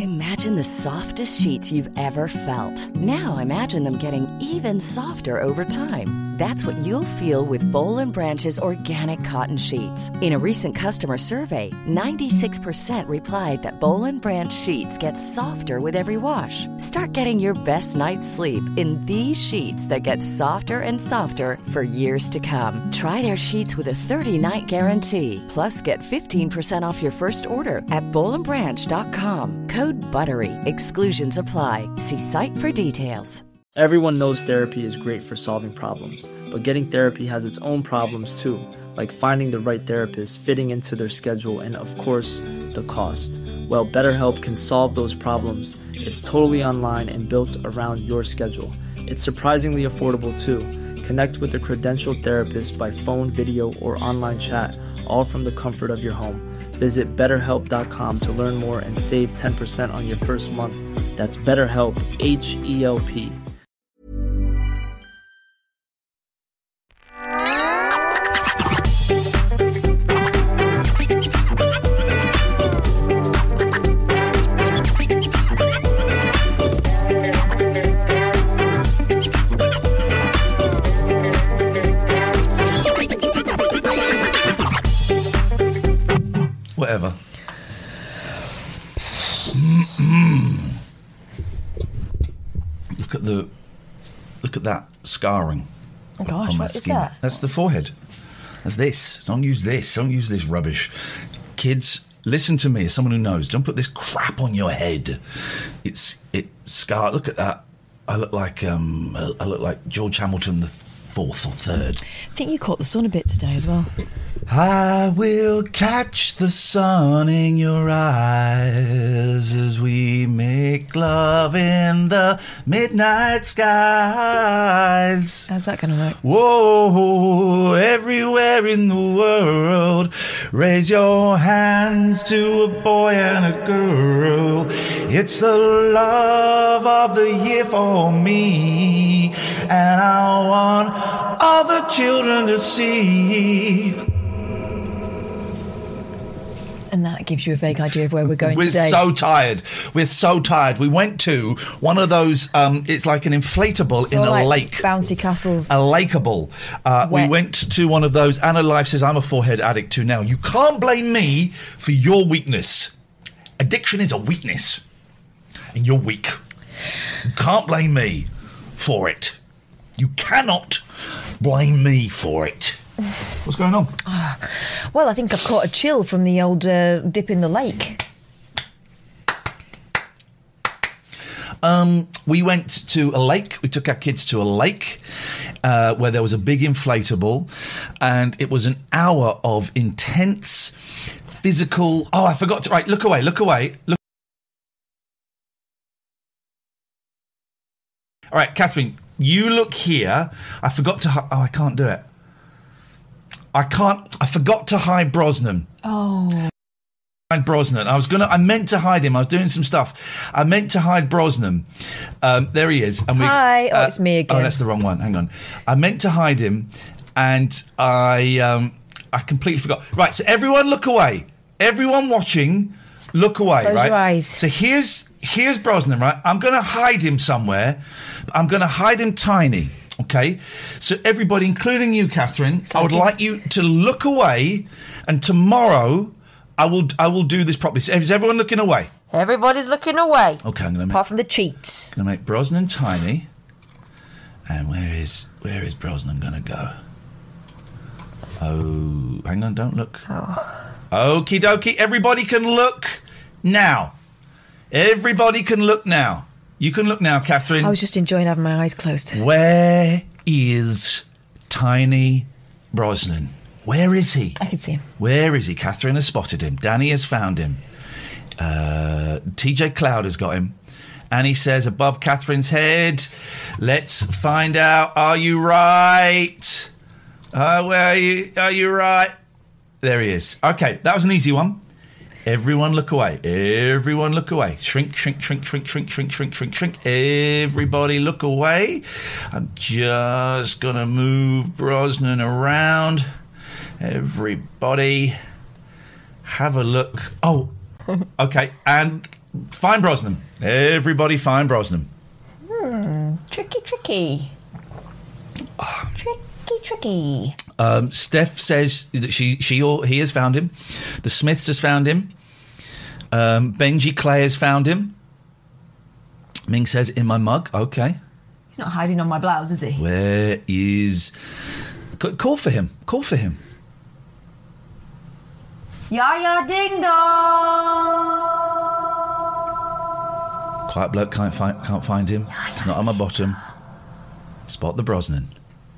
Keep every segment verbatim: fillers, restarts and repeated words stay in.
Imagine the softest sheets you've ever felt. Now imagine them getting even softer over time. That's what you'll feel with Boll and Branch's organic cotton sheets. In a recent customer survey, ninety-six percent replied that Boll and Branch sheets get softer with every wash. Start getting your best night's sleep in these sheets that get softer and softer for years to come. Try their sheets with a thirty-night guarantee. Plus, get fifteen percent off your first order at boll and branch dot com. Code BUTTERY. Exclusions apply. See site for details. Everyone knows therapy is great for solving problems, but getting therapy has its own problems too, like finding the right therapist, fitting into their schedule, and of course, the cost. Well, BetterHelp can solve those problems. It's totally online and built around your schedule. It's surprisingly affordable too. Connect with a credentialed therapist by phone, video, or online chat, all from the comfort of your home. Visit better help dot com to learn more and save ten percent on your first month. That's BetterHelp, H E L P. Whatever. Look at the, look at that scarring. Oh gosh, on my what is skin. that? That's the forehead. That's this. Don't use this. Don't use this rubbish. Kids, listen to me as someone who knows. Don't put this crap on your head. It's it scar. Look at that. I look like um. I look like George Hamilton the fourth or third. I think you caught the sun a bit today as well. I will catch the sun in your eyes as we make love in the midnight skies. How's that going to work? Whoa, everywhere in the world, raise your hands to a boy and a girl. It's the love of the year for me, and I want all the children to see. And that gives you a vague idea of where we're going We're today. so tired. We're so tired. We went to one of those, um, it's like an inflatable So in a like lake. Bouncy castles. A lakeable. Uh, we Wet. went to one of those. Anna Life says, I'm a forehead addict too now. You can't blame me for your weakness. Addiction is a weakness. And you're weak. You can't blame me for it. You cannot blame me for it. What's going on? Well, I think I've caught a chill from the old uh, dip in the lake. Um, we went to a lake. We took our kids to a lake uh, where there was a big inflatable, and it was an hour of intense physical. Oh, I forgot to. Right, look away, look away, look. All right, Catherine, you look here. I forgot to. Hi- oh, I can't do it. I can't. I forgot to hide Brosnan. Oh. Hide Brosnan. I was gonna. I meant to hide him. I was doing some stuff. I meant to hide Brosnan. Um, there he is. And we, Hi. Oh, it's me again. Oh, that's the wrong one. Hang on. I meant to hide him, and I um, I completely forgot. Right. So everyone, look away. Everyone watching, look away. Close right. your eyes. So here's here's Brosnan. Right. I'm gonna hide him somewhere. I'm gonna hide him tiny. Okay, so everybody, including you, Catherine, I would like you to look away, and tomorrow I will I will do this properly. So is everyone looking away? Everybody's looking away. Okay, I'm going to make Apart from the cheats. going to make Brosnan tiny. And where is where is Brosnan going to go? Oh, hang on, don't look. Oh. Okie dokie, everybody can look now. Everybody can look now. You can look now, Catherine. I was just enjoying having my eyes closed. Where is Tiny Brosnan? Where is he? I can see him. Where is he? Catherine has spotted him. Danny has found him. Uh, T J Cloud has got him. Annie says above Catherine's head. Let's find out. Are you right? Uh, where are you? Are you right? There he is. Okay, that was an easy one. Everyone look away. Everyone look away. Shrink, shrink, shrink, shrink, shrink, shrink, shrink, shrink, shrink. Everybody look away. I'm just going to move Brosnan around. Everybody have a look. Oh, okay. And Find Brosnan. Everybody find Brosnan. Hmm. Tricky, tricky. Tricky, tricky. Um, Steph says that she, she or he has found him. The Smiths has found him. Um, Benji Clay has found him. Ming says, in my mug. Okay. He's not hiding on my blouse, is he? Where is... C- call for him. Call for him. Ya ya ding dong. Quiet bloke can't find, can't find him. It's not on my bottom. Spot the Brosnan.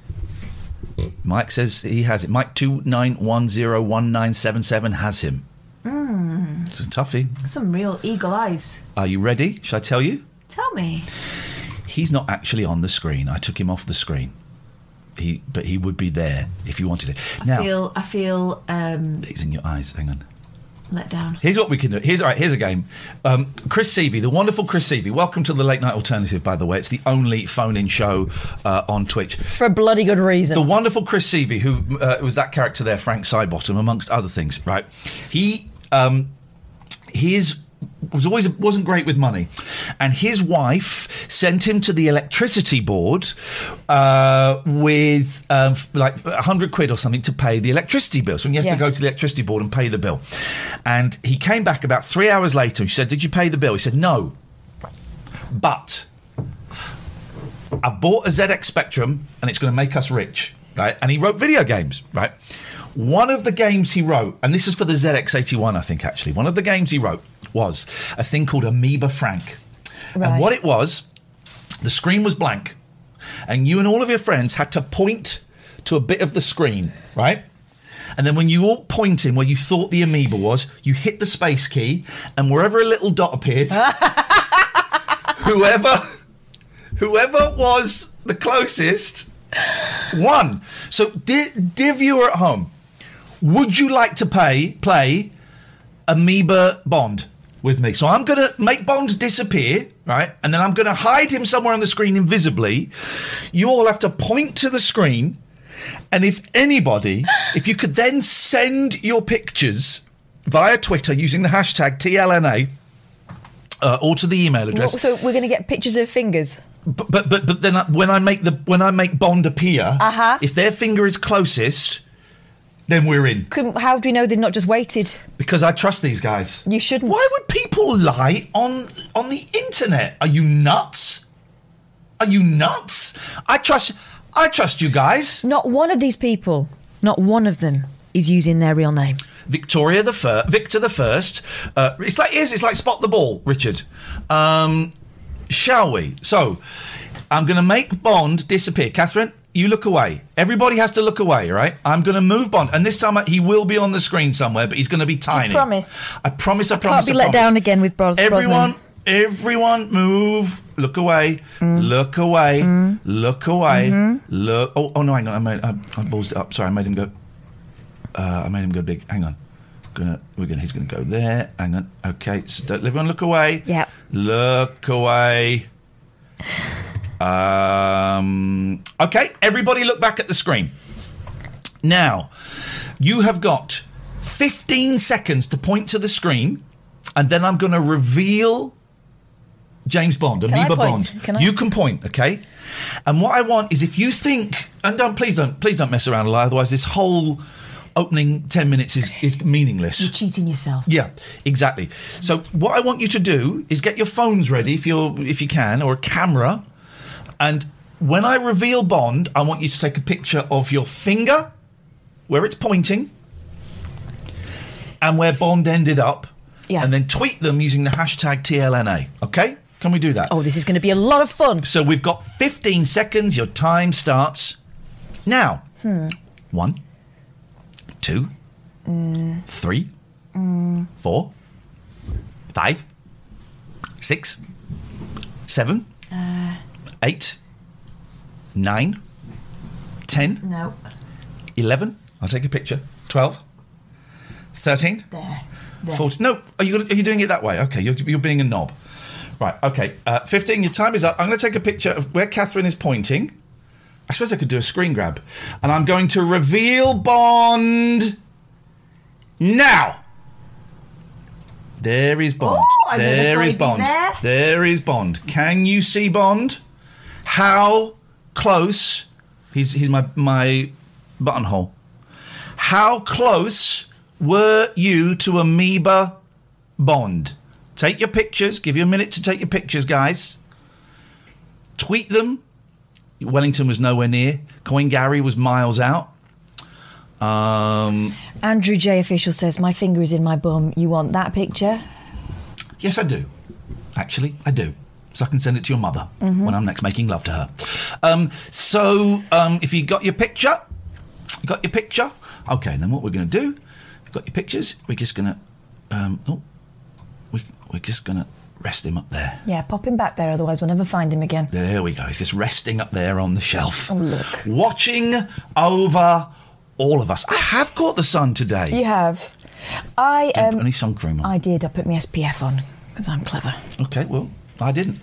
Mike says he has it. Mike two nine one zero one nine seven seven has him. Mm. It's a toughie. Some real eagle eyes. Are you ready? Shall I tell you? Tell me. He's not actually on the screen. I took him off the screen. He, but he would be there if you wanted it. I Now, feel, I feel um, he's in your eyes. Hang on. let down. Here's what we can do. Here's all right. Here's a game. Um, Chris Seavey, the wonderful Chris Seavey. Welcome to the Late Night Alternative. By the way, it's the only phone-in show uh, on Twitch For a bloody good reason. The wonderful Chris Seavey, who uh, was that character there, Frank Sidebottom, amongst other things. Right? He um, his was always wasn't great with money, and his wife sent him to the electricity board uh, with um, like a hundred quid or something to pay the electricity bill. So when you have Yeah. to go to the electricity board and pay the bill, and he came back about three hours later and she said, "Did you pay the bill?" He said, "No, but I've bought a Z X Spectrum and it's going to make us rich." Right? And he wrote video games, right? One of the games he wrote, and this is for the Z X eighty-one, I think, actually. One of the games he wrote was a thing called Amoeba Frank. Right. And what it was, the screen was blank, and you and all of your friends had to point to a bit of the screen, right? And then when you all pointed where you thought the amoeba was, you hit the space key, and wherever a little dot appeared, whoever, whoever was the closest won. So, dear, dear viewer at home, would you like to pay play Amoeba Bond with me? So I'm going to make Bond disappear, right? And then I'm going to hide him somewhere on the screen invisibly. You all have to point to the screen. And if anybody, if you could then send your pictures via Twitter using the hashtag T L N A uh, or to the email address. So we're going to get pictures of fingers. But but but, but then I, when I make the when I make Bond appear, Uh-huh. if their finger is closest, then we're in. Couldn't, how do we know they've not just waited? Because I trust these guys. You shouldn't. Why would people lie on on the internet? Are you nuts? Are you nuts? I trust I trust you guys. Not one of these people, not one of them, is using their real name. Victoria the first, Victor the first. Uh, it's like is it's like spot the ball, Richard. Um, shall we? So I'm going to make Bond disappear. Catherine, you look away. Everybody has to look away, right? I'm going to move Bond, and this time he will be on the screen somewhere, but he's going to be tiny. promise? I promise. I, I promise. can't be I let promise. down again with Bros- Everyone, Brosnan. everyone, move. Look away. Mm. Look away. Mm. Look away. Mm-hmm. Look. Oh, oh no! Hang on. I made. I, I ballsed it up. Sorry, I made him go. Uh, I made him go big. Hang on. Gonna. We're gonna. He's gonna go there. Hang on. Okay. So don't, everyone, look away. Yep. Look away. Um. Okay. Everybody, look back at the screen. Now, you have got fifteen seconds to point to the screen, and then I'm going to reveal James Bond, Can I Amoeba point? Bond. Can I? You can point, okay? And what I want is if you think, and don't please don't please don't mess around a lot, otherwise this whole opening ten minutes is, is meaningless. You're cheating yourself. Yeah, exactly. So what I want you to do is get your phones ready if you if you can, or a camera, and when I reveal Bond, I want you to take a picture of your finger where it's pointing and where Bond ended up, Yeah. and then tweet them using the hashtag T L N A. Okay? Can we do that? Oh, this is going to be a lot of fun. So we've got fifteen seconds. Your time starts now. Hmm. One, two, Mm. three, Mm. four, five, six, seven, Uh, eight, nine, ten, no. eleven. I'll take a picture. Twelve, thirteen, There. There. fourteen. No, are you gonna, are you doing it that way? Okay, you're, you're being a knob. Right. Okay. Uh, fifteen. Your time is up. I'm going to take a picture of where Catherine is pointing. I suppose I could do a screen grab, and I'm going to reveal Bond now. There is Bond. Oh, I never there thought is he'd be Bond. there. There is Bond. Can you see Bond? How close? He's he's my my buttonhole. How close were you to Amoeba Bond? Take your pictures. Give you a minute to take your pictures, guys. Tweet them. Wellington was nowhere near. Coin Gary was miles out. Um, Andrew J. Official says, my finger is in my bum. You want that picture? yes, I do. Actually, I do. So I can send it to your mother Mm-hmm. when I'm next making love to her. Um, so um, if you got your picture, you got your picture. Okay, then what we're going to do, you've got your pictures, we're just going to, um, oh, we, we're just going to rest him up there. Yeah, pop him back there, otherwise we'll never find him again. There we go. He's just resting up there on the shelf. Oh, look. Watching over all of us. I have caught the sun today. You have. I Didn't um, put any sun cream on. I did. I put my S P F on because I'm clever. Okay, well, I didn't.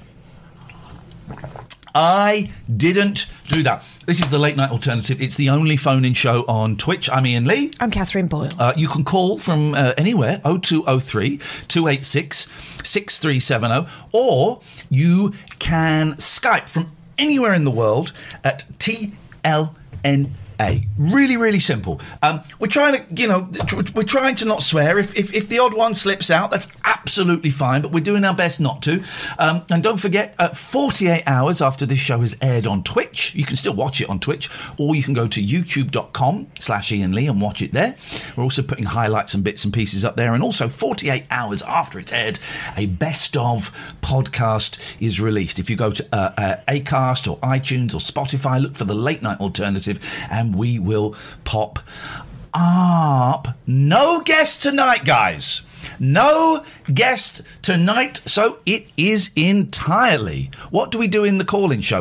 I didn't do that. This is the Late Night Alternative. It's the only phone-in show on Twitch. I'm Ian Lee. I'm Catherine Boyle. Uh, you can call from uh, anywhere, oh two oh three, two eight six, six three seven oh, or you can Skype from anywhere in the world at T L N A. Really, really simple. Um, we're trying to, you know, we're trying to not swear. If, if if the odd one slips out, that's absolutely fine, but we're doing our best not to. Um, and don't forget, uh, forty-eight hours after this show has aired on Twitch, you can still watch it on Twitch, or you can go to youtube.com slash Ian Lee and watch it there. We're also putting highlights and bits and pieces up there. And also, forty-eight hours after it's aired, a best of podcast is released. If you go to uh, uh, Acast or iTunes or Spotify, look for the Late Night Alternative, and we will pop up. No guest tonight, guys. No guest tonight, so it is entirely. What do we do in the call-in show?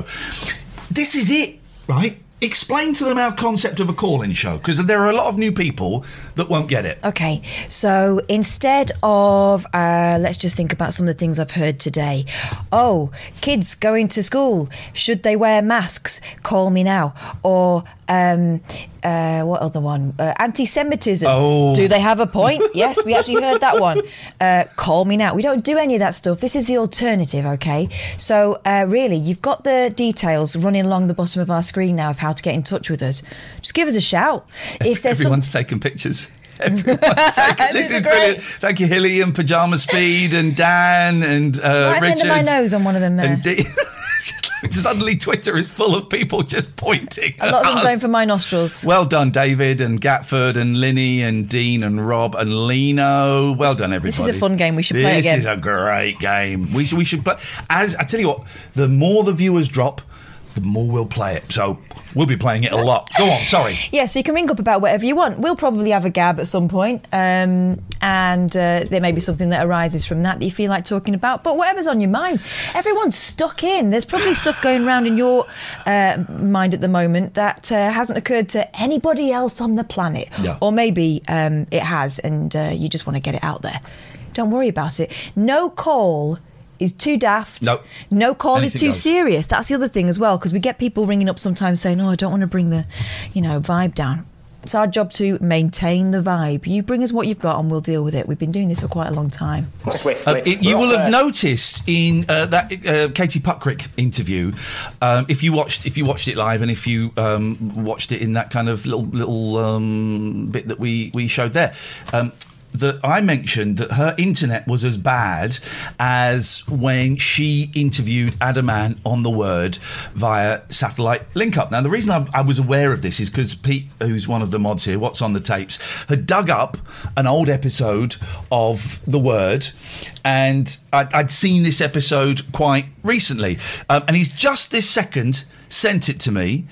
This is it, right? Explain to them our concept of a call-in show, because there are a lot of new people that won't get it. Okay, so instead of, uh, let's just think about some of the things I've heard today. Oh, kids going to school, should they wear masks? Call me now. Or, um, uh, what other one? Uh, anti-Semitism. Oh. Do they have a point? Yes, we actually heard that one. Uh, call me now. We don't do any of that stuff. This is the alternative, okay? So, uh, really, you've got the details running along the bottom of our screen now of how to get in touch with us. Just give us a shout. If there's some- Everyone's taking pictures. Everyone's taking, this These is are brilliant. great. Thank you, Hilly and Pajama Speed and Dan and uh, Right at the Richard. end of my nose on one of them there. And D- It's just like, suddenly Twitter is full of people just pointing. A lot of them at going us. for my nostrils. Well done, David and Gatford and Linny and Dean and Rob and Lino. Well done, everybody. This is a fun game. We should play it again. This is a great game. We should. We should. But as I tell you what, the more the viewers drop, the more we'll play it. So we'll be playing it a lot. Go on. Sorry. Yeah, so you can ring up about whatever you want. We'll probably have a gab at some point, um, and uh, there may be something that arises from that that you feel like talking about. But whatever's on your mind, everyone's stuck in. There's probably stuff going around in your uh, mind at the moment that uh, hasn't occurred to anybody else on the planet, Yeah. or maybe um, it has, and uh, you just want to get it out there. Don't worry about it. No call is too daft. No. No call is Anything too goes. serious. That's the other thing as well, because we get people ringing up sometimes saying, oh, I don't want to bring the, you know, vibe down. It's our job to maintain the vibe. You bring us what you've got and we'll deal with it. We've been doing this for quite a long time. Swiftly. Uh, it, you will have noticed in uh, that uh, Katie Puckrick interview, um, if you watched if you watched it live and if you um, watched it in that kind of little little um, bit that we we showed there. Um, that I mentioned that her internet was as bad as when she interviewed Adaman on The Word via satellite link-up. Now, the reason I, I was aware of this is because Pete, who's one of the mods here, What's on the Tapes, had dug up an old episode of The Word, and I'd, I'd seen this episode quite recently. Um, and he's just this second sent it to me.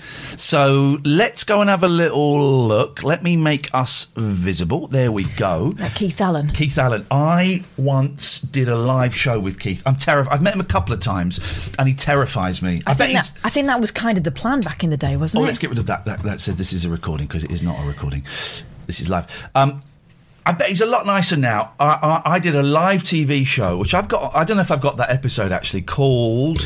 So let's go and have a little look. Let me make us visible. There we go. Like Keith Allen. Keith Allen. I once did a live show with Keith. I'm terrified. I've met him a couple of times, and he terrifies me. I, I bet think, he's. that, I think that was kind of the plan back in the day, wasn't Oh, it? let's get rid of that. That, that says this is a recording, because it is not a recording. This is live. Um, I bet he's a lot nicer now. I, I, I did a live T V show, which I've got. I don't know if I've got that episode actually, called.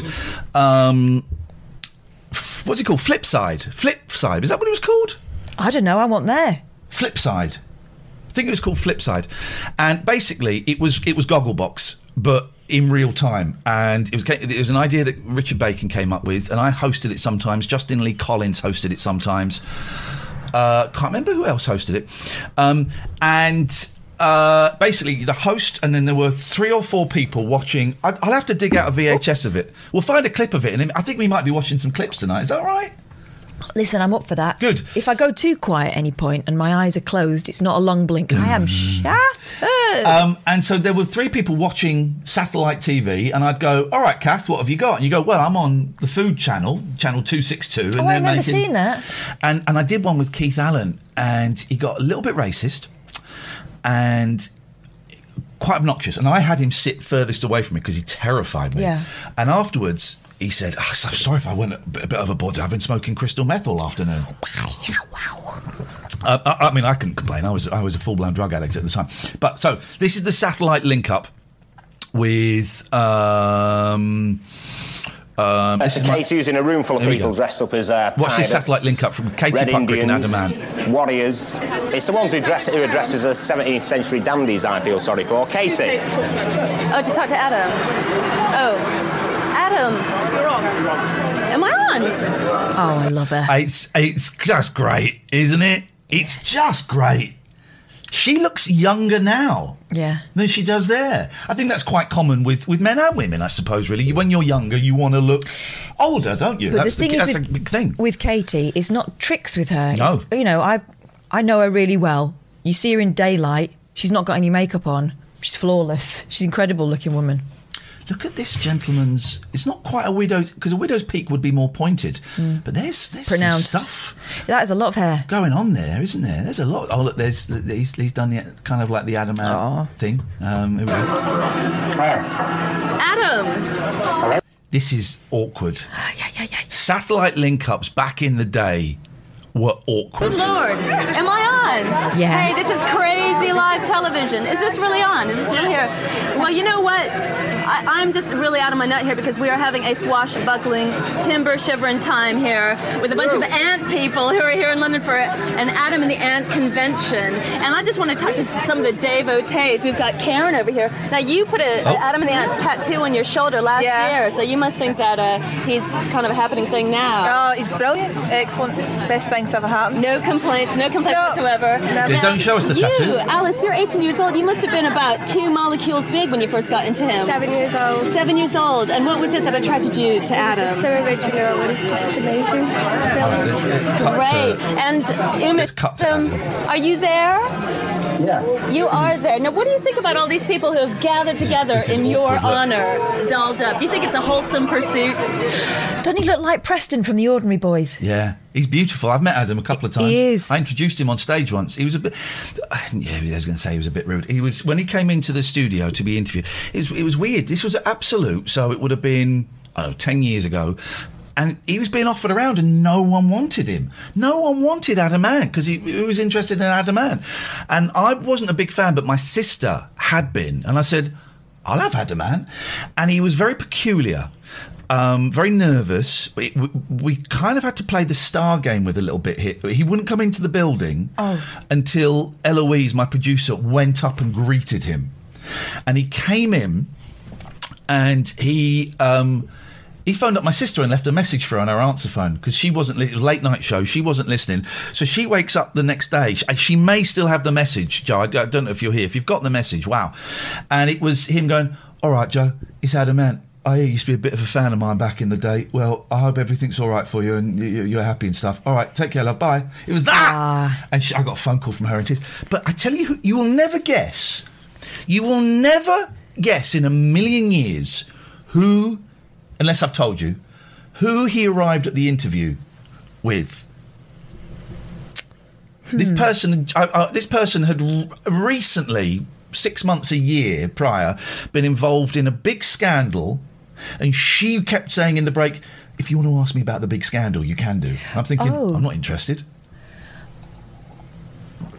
Um, what's it called? Flipside. Flipside. Is that what it was called? I don't know. I wasn't there. Flipside. think it was called Flipside, and basically it was it was Gogglebox, but in real time, and it was it was an idea that Richard Bacon came up with, and I hosted it sometimes. Justin Lee Collins hosted it sometimes. Uh, can't remember who else hosted it, um, and. Uh, basically, the host, and then there were three or four people watching. I, I'll have to dig out a V H S Oops. of it. We'll find a clip of it, and I think we might be watching some clips tonight. Is that all right? Listen, I'm up for that. Good. If I go too quiet at any point and my eyes are closed, it's not a long blink. I am shattered. Um, and so there were three people watching satellite T V, and I'd go, "All right, Kath, what have you got?" And you go, "Well, I'm on the Food Channel, Channel two sixty-two." And oh, they're I remember making... seeing that. And and I did one with Keith Allen, and he got a little bit racist, and quite obnoxious, and I had him sit furthest away from me because he terrified me. Yeah. And afterwards, he said, oh, I'm sorry if I went a bit, a bit overboard. I've been smoking crystal meth all afternoon. Wow, wow. Uh, I, I mean, I couldn't complain. I was I was a full-blown drug addict at the time. But so this is the satellite link-up with... Um, Um, uh, so Katie's in a room full of people dressed up as uh, What's this pirates, satellite link up from Katie Red Puckrick and Indians, Adam Ant? Warriors. It's the ones who dress who are dressed as a seventeenth century dandies I feel sorry for. Katie. Oh, to talk to Adam. Oh, Adam. You're on. Am I on? Oh, I love her. It's it's just great, isn't it? It's just great. She looks younger now yeah. than she does there. I think that's quite common with, with men and women, I suppose, really. When you're younger, you want to look older, don't you? But that's the thing the, is that's with, a big thing. With Katie, it's not tricks with her. No. You know, I I know her really well. You see her in daylight. She's not got any makeup on. She's flawless. She's an incredible looking woman. Look at this gentleman's... It's not quite a widow's... Because a widow's peak would be more pointed. Mm. But there's, there's some pronounced stuff... That is a lot of hair. Going on there, isn't there? There's a lot... Oh, look, there's... He's, he's done the kind of like the Adam Ant thing. Um, here we go. Adam! This is awkward. yeah, yeah, yeah. Satellite link-ups back in the day were awkward. Good Lord. Am I on? Yeah. Hey, this is crazy live television. Is this really on? Is this really here? Well, you know what? I, I'm just really out of my nut here because we are having a swashbuckling, timber-shivering time here with a bunch of ant people who are here in London for an Adam and the Ant convention. And I just want to talk to some of the devotees. We've got Karen over here. Now, you put an oh. Adam and the Ant tattoo on your shoulder last yeah. year, so you must think that uh, he's kind of a happening thing now. Oh, he's brilliant. Excellent. Best things ever happened. No complaints, no complaints No. whatsoever. They don't show us the you, tattoo. Alice, you're eighteen years old. You must have been about two molecules big when you first got into him. Seven years old. Seven years old. And what was it that attracted you to Adam? Just so original and just amazing. Oh, it's, it's cut Great. to, And Uma, it's cut to um, Adam. are you there? Yeah. You are there. Now, what do you think about all these people who have gathered together This is in your awkward, look. honour, dolled up? Do you think it's a wholesome pursuit? Don't he look like Preston from The Ordinary Boys? Yeah, he's beautiful. I've met Adam a couple of times. He is. I introduced him on stage once. He was a bit... Yeah, I was going to say he was a bit rude. He was When he came into the studio to be interviewed, it was, it was weird. This was Absolute, so it would have been, I don't know, ten years ago. And he was being offered around and no one wanted him. No one wanted Adam Ant because he, he was interested in Adam Ant. And I wasn't a big fan, but my sister had been. And I said, I'll have Adam Ant. And he was very peculiar, um, very nervous. We, we, we kind of had to play the star game with a little bit here. He wouldn't come into the building oh. until Eloise, my producer, went up and greeted him. And he came in and he... Um, He phoned up my sister and left a message for her on her answer phone because she wasn't. It was a late night show. She wasn't listening. So she wakes up the next day. She, she may still have the message, Joe. I don't know if you're here. If you've got the message, wow. And it was him going, "All right, Joe, it's Adam Ant. I hear you used to be a bit of a fan of mine back in the day. Well, I hope everything's all right for you and you, you're happy and stuff. All right, take care, love. Bye." It was that. Ah. And she, I got a phone call from her in tears. But I tell you, you will never guess. You will never guess in a million years who. Unless I've told you, who he arrived at the interview with. Hmm. This person, uh, uh, this person had r- recently, six months, a year prior, been involved in a big scandal, and she kept saying in the break, "If you want to ask me about the big scandal, you can do." And I'm thinking, Oh. I'm not interested.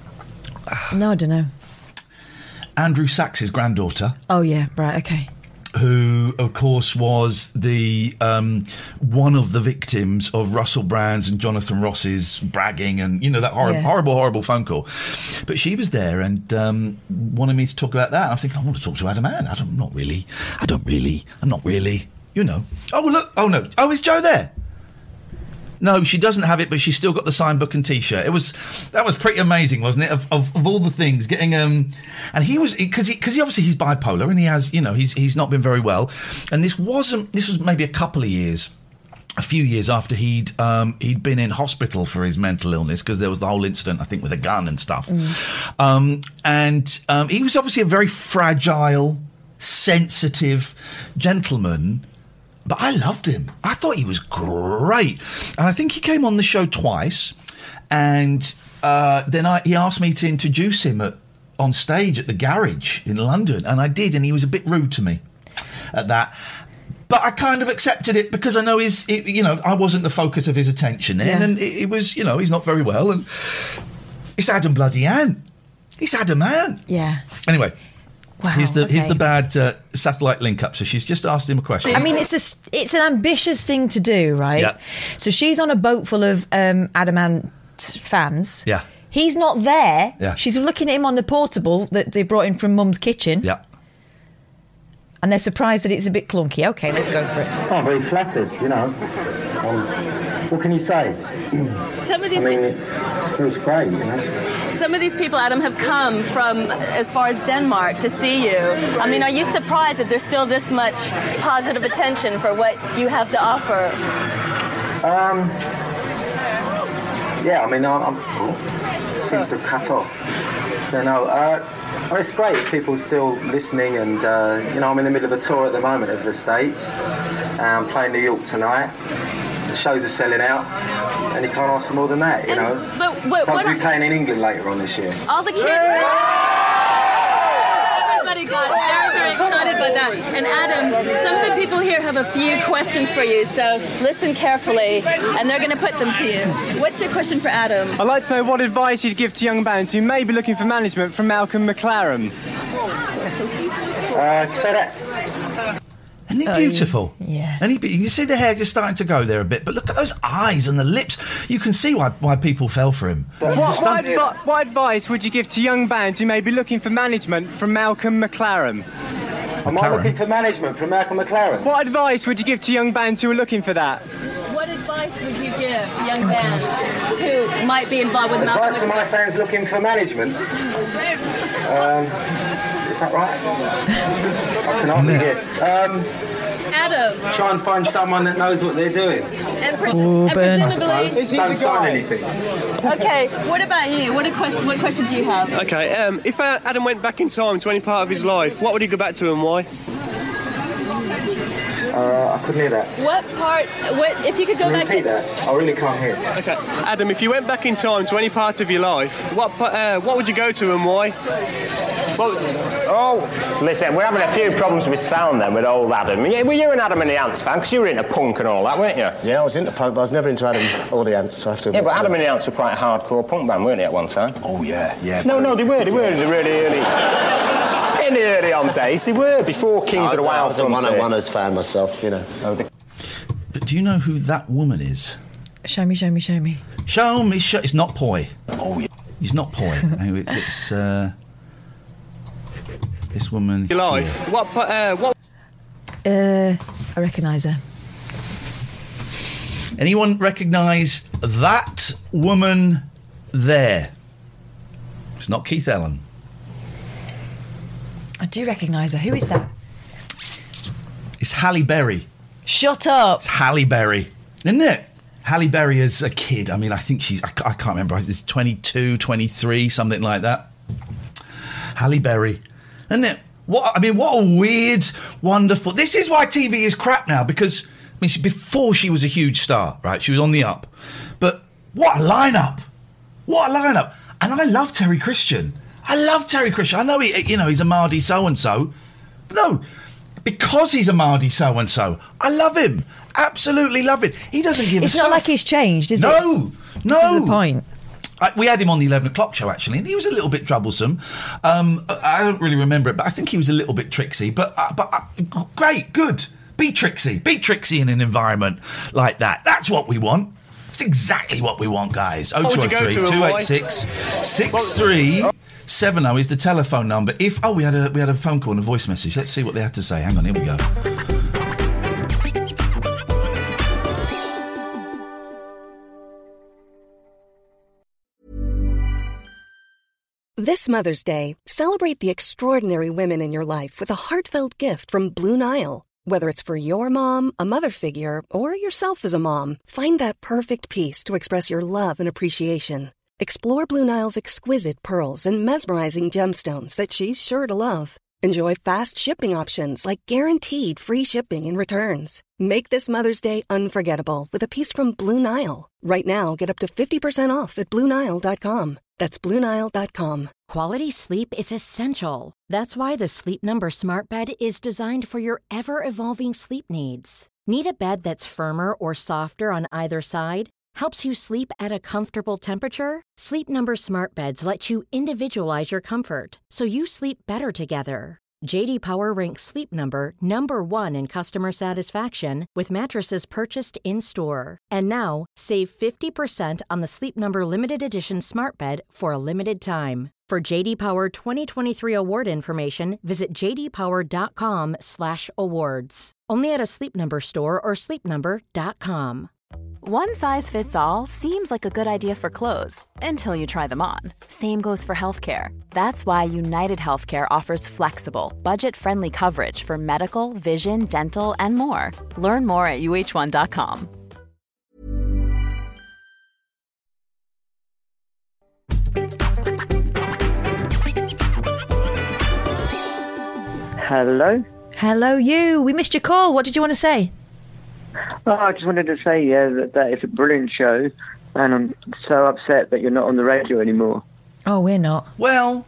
No, I don't know. Andrew Sachs's granddaughter. Oh, yeah, right, okay. who, of course, was the um, one of the victims of Russell Brand's and Jonathan Ross's bragging and, you know, that hor- Yeah. horrible, horrible phone call. But she was there and um, wanted me to talk about that. And I was thinking, I want to talk to Adam Ant. I'm not really. I don't really. I'm not really. You know. Oh, look. Oh, no. Oh, is Joe there? No, she doesn't have it, but she's still got the signed book and T-shirt. It was that was pretty amazing, wasn't it? Of of, of all the things, getting um, and he was because he because he obviously he's bipolar and he has you know he's he's not been very well, and this wasn't this was maybe a couple of years. A few years after he'd um, he'd been in hospital for his mental illness because there was the whole incident, I think, with a gun and stuff. Mm. Um, and um, he was obviously a very fragile, sensitive gentleman. But I loved him. I thought he was great. And I think he came on the show twice. And uh, then I, he asked me to introduce him at, on stage at the Garage in London. And I did. And he was a bit rude to me at that. But I kind of accepted it because I know he's, it, you know, I wasn't the focus of his attention then. Yeah. And it, it was, you know, he's not very well. And it's Adam bloody Ant. It's Adam Ant. Yeah. Anyway. Wow, here's the okay. here's the bad uh, satellite link up. So she's just asked him a question. I mean, it's a, it's an ambitious thing to do, right? Yeah. So she's on a boat full of um, Adam Ant fans. Yeah. He's not there. Yeah. She's looking at him on the portable that they brought in from Mum's kitchen. Yeah. And they're surprised that it's a bit clunky. Okay, let's go for it. I'm very flattered, you know. Um, what can you say? Some of these I mean, it's, it feels great, you know. Some of these people, Adam, have come from as far as Denmark to see you. I mean, are you surprised that there's still this much positive attention for what you have to offer? Um, yeah, I mean, I'm, I'm oh, seems to have cut off. So no, uh, I mean, it's great if people are still listening, and uh, you know, I'm in the middle of a tour at the moment of the States. I'm playing New York tonight. The shows are selling out, and you can't ask for more than that, you and, know. But, but so what I'll be playing in England later on this year. All the kids. Everybody got very, very excited about that. And Adam, some of the people here have a few questions for you, so listen carefully, and they're going to put them to you. What's your question for Adam? I'd like to know what advice you'd give to young bands who may be looking for management from Malcolm McLaren. Uh, say that. Isn't he Oh, beautiful? yeah. And he, you can see the hair just starting to go there a bit, but look at those eyes and the lips. You can see why why people fell for him. What, what, advi- what advice would you give to young bands who may be looking for management from Malcolm McLaren? Am I looking for management from Malcolm McLaren? What advice would you give to young bands who are looking for that? What advice would you give to young bands who might be involved with Malcolm Advice to my fans looking for management? Um, is that right? I can hardly hear. Um, Adam. Try and find someone that knows what they're doing. And, pre- and presumably... Don't sign anything. Okay, what about you? What, a question, what question do you have? Okay, um, if uh, Adam went back in time to any part of his life, what would he go back to and why? Uh, I couldn't hear that. What part, what, if you could go Can you back repeat to... that? I really can't hear. Okay, Adam, if you went back in time to any part of your life, what pa- uh, what would you go to and why? What Oh, listen, we're having a few problems with sound then with old Adam. Yeah, were you an Adam and the Ants fan? Because you were into punk and all that, weren't you? Yeah, I was into punk, but I was never into Adam or the Ants, so I have to... Yeah, but Adam and the Ants were quite a hardcore punk band, weren't they, at one time? Oh, yeah, yeah. No, no, they were, they were in the really early... In the early on days, they were, before Kings of the Wild I was a Frontier. one-on-oneers fan myself, you know. But do you know who that woman is? Show me, show me, show me. Show me, show... It's not Poi. Oh, yeah. He's not Poi. it's... it's uh, this woman... your life? here. What pa- uh, what? Uh, I recognise her. Anyone recognise that woman there? It's not Keith Ellen. I do recognise her. Who is that? It's Halle Berry. Shut up. It's Halle Berry, isn't it? Halle Berry as a kid. I mean, I think she's... I, I can't remember. It's twenty-two, twenty-three, something like that. Halle Berry. Isn't it? What, I mean, what a weird, wonderful... This is why T V is crap now, because... I mean, she, before she was a huge star, right? She was on the up. But what a lineup. What a lineup. And I love Terry Christian. I love Terry Christian. I know he, you know, he's a Mardy so-and-so. But no, because he's a Mardy so-and-so, I love him. Absolutely love it. He doesn't give It's a not stuff. like he's changed, is no, it? No, no. This is the point. I, we had him on the eleven o'clock show, actually, and he was a little bit troublesome. Um, I don't really remember it, but I think he was a little bit tricksy. But uh, but uh, great, good. Be tricksy. Be tricksy in an environment like that. That's what we want. That's exactly what we want, guys. oh two oh three, two eight six, six three seven oh is the telephone number. If Oh, we had a we had a phone call and a voice message. Let's see what they had to say. Hang on, here we go. This Mother's Day, celebrate the extraordinary women in your life with a heartfelt gift from Blue Nile. Whether it's for your mom, a mother figure, or yourself as a mom, find that perfect piece to express your love and appreciation. Explore Blue Nile's exquisite pearls and mesmerizing gemstones that she's sure to love. Enjoy fast shipping options like guaranteed free shipping and returns. Make this Mother's Day unforgettable with a piece from Blue Nile. Right now, get up to fifty percent off at Blue Nile dot com. That's Blue Nile dot com. Quality sleep is essential. That's why the Sleep Number Smart Bed is designed for your ever-evolving sleep needs. Need a bed that's firmer or softer on either side? Helps you sleep at a comfortable temperature? Sleep Number Smart Beds let you individualize your comfort, so you sleep better together. J D Power ranks Sleep Number number one in customer satisfaction with mattresses purchased in-store. And now, save fifty percent on the Sleep Number Limited Edition Smart Bed for a limited time. For J D Power twenty twenty-three award information, visit j d power dot com slash awards. Only at a Sleep Number store or sleep number dot com. One size fits all seems like a good idea for clothes until you try them on. Same goes for healthcare. That's why United Healthcare offers flexible, budget-friendly coverage for medical, vision, dental, and more. Learn more at u h one dot com. Hello? Hello, you. We missed your call. What did you want to say? Oh, I just wanted to say, yeah, that, that it's a brilliant show, and I'm so upset that you're not on the radio anymore. Oh, we're not. Well,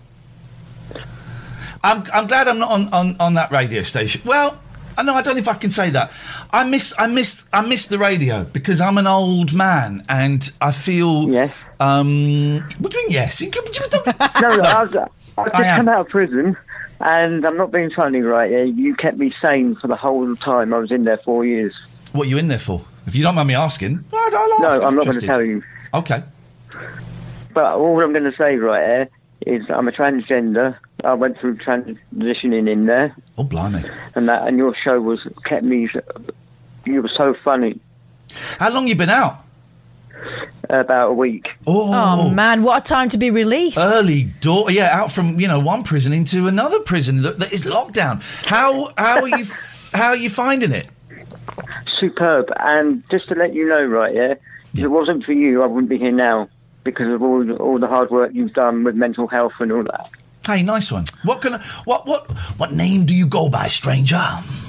I'm I'm glad I'm not on, on, on that radio station. Well, I know I don't know if I can say that. I miss I miss I miss the radio because I'm an old man and I feel. Yes. Um. What do you mean? Yes. no, no, I was, I've just come out of prison, and I'm not being funny, right? Yeah, you kept me sane for the whole time I was in there four years. What are you in there for? If you don't mind me asking. I'll, I'll ask. No, I'm not going to interested. tell you. Okay. But all I'm going to say right there is I'm a transgender. I went through transitioning in there. Oh, blimey. And that, and your show was kept me... You were so funny. How long you been out? About a week. Oh, Oh, man, what a time to be released. Early door, yeah, out from, you know, one prison into another prison that, that is lockdown. How how are you how are you finding it? Superb. And just to let you know, right, yeah, if it wasn't for you, I wouldn't be here now because of all the, all the hard work you've done with mental health and all that. Hey, nice one. What can I, what what what name do you go by, stranger?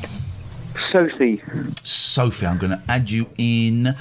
Sophie. Sophie, I'm going to add you in.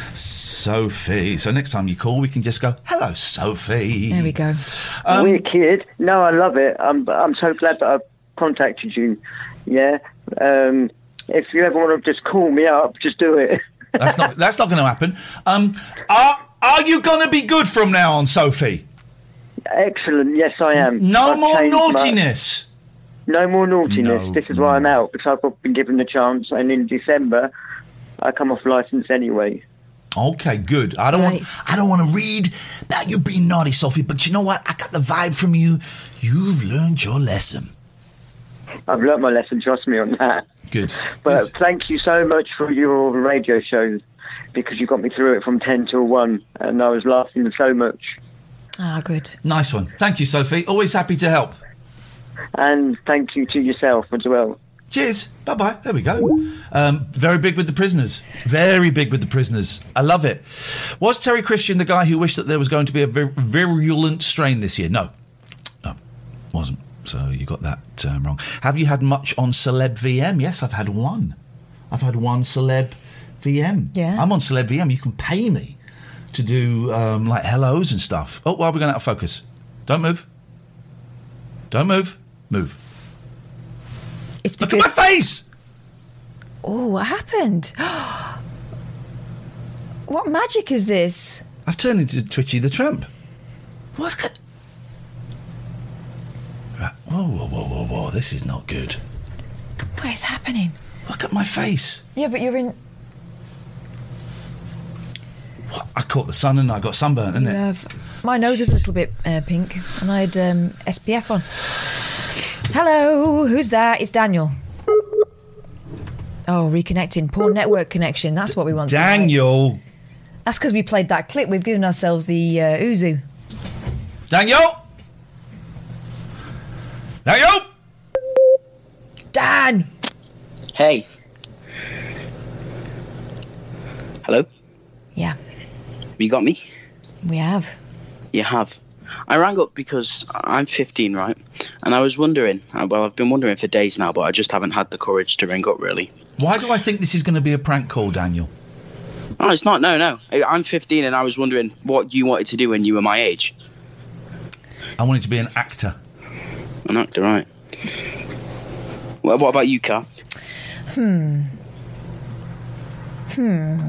Sophie. So next time you call, we can just go, hello, Sophie. There we go. Um, We're kid. No, I love it. I'm I'm so glad that I've contacted you. Yeah. Um, if you ever want to just call me up, just do it. that's not that's not going to happen. Um, are are you going to be good from now on, Sophie? Excellent. Yes, I am. No I've more changed my- naughtiness. No more naughtiness. No, this is why I'm out, because I've been given the chance, and in December, I come off licence anyway. Okay, good. I don't Right. want I don't want to read that you being naughty, Sophie, but you know what? I got the vibe from you. You've learned your lesson. I've learnt my lesson, trust me on that. Good. But Good. thank you so much for your radio show, because you got me through it from ten till one, and I was laughing so much. Ah, good. Nice one. Thank you, Sophie. Always happy to help. And thank you to yourself as well. Cheers. Bye-bye. There we go. Um, very big with the prisoners. Very big with the prisoners. I love it. Was Terry Christian the guy who wished that there was going to be a vir- virulent strain this year? No. No, wasn't. So you got that um, wrong. Have you had much on Celeb V M? Yes, I've had one. I've had one Celeb V M. Yeah. I'm on Celeb V M. You can pay me to do um, like hellos and stuff. Oh, well, we're going out of focus. Don't move. Don't move. Move. It's Look because... at my face! Oh, what happened? What magic is this? I've turned into Twitchy the Tramp. What's that? Right. Whoa, whoa, whoa, whoa, whoa! This is not good. What is happening? Look at my face. Yeah, but you're in. What? I caught the sun and I got sunburnt, didn't You it? have. My nose is a little bit uh, pink, and I had um, S P F on. Hello, who's that? It's Daniel. Oh, reconnecting. Poor network connection. That's what we want. Daniel. Tonight. That's because we played that clip. We've given ourselves the uh, Uzu. Daniel. Daniel. Dan. Hey. Hello? Yeah. You got me? We have. You have. I rang up because I'm fifteen, right? And I was wondering, well, I've been wondering for days now, but I just haven't had the courage to ring up, really. Why do I think this is going to be a prank call, Daniel? Oh, it's not. No, no. I'm fifteen and I was wondering what you wanted to do when you were my age. I wanted to be an actor. An actor, right. Well, what about you, Kath? Hmm. Hmm.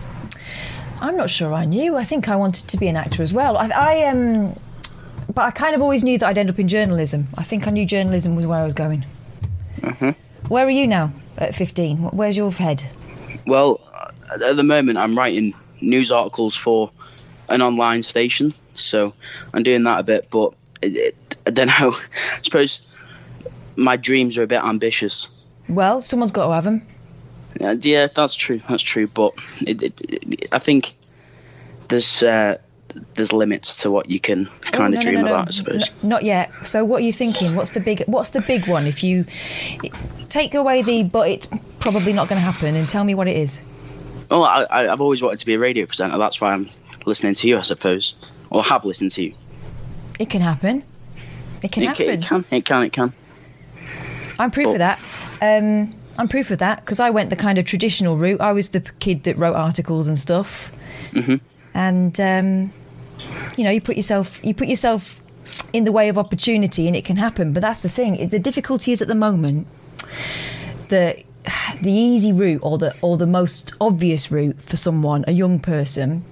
I'm not sure I knew. I think I wanted to be an actor as well. I, I um, but I kind of always knew that I'd end up in journalism. I think I knew journalism was where I was going. Uh-huh. Where are you now at fifteen? Where's your head? Well, at the moment, I'm writing news articles for an online station, so I'm doing that a bit. But it, it, I don't know. I suppose my dreams are a bit ambitious. Well, someone's got to have them. Uh, yeah, that's true. That's true. But it, it, it, I think there's uh, there's limits to what you can kind oh, of no, dream no, no, about, no. I suppose. N- not yet. So, what are you thinking? What's the big? What's the big one? If you take away the, but it's probably not going to happen, and tell me what it is. Oh, I, I, I've always wanted to be a radio presenter. That's why I'm listening to you, I suppose, or have listened to you. It can happen. It can it, happen. It can. It can. It can. I'm proof but, of that. Um, I'm proof of that because I went the kind of traditional route. I was the kid that wrote articles and stuff, mm-hmm. and um, you know, you put yourself you put yourself in the way of opportunity, and it can happen. But that's the thing. The difficulty is at the moment that the easy route or the or the most obvious route for someone, a young person,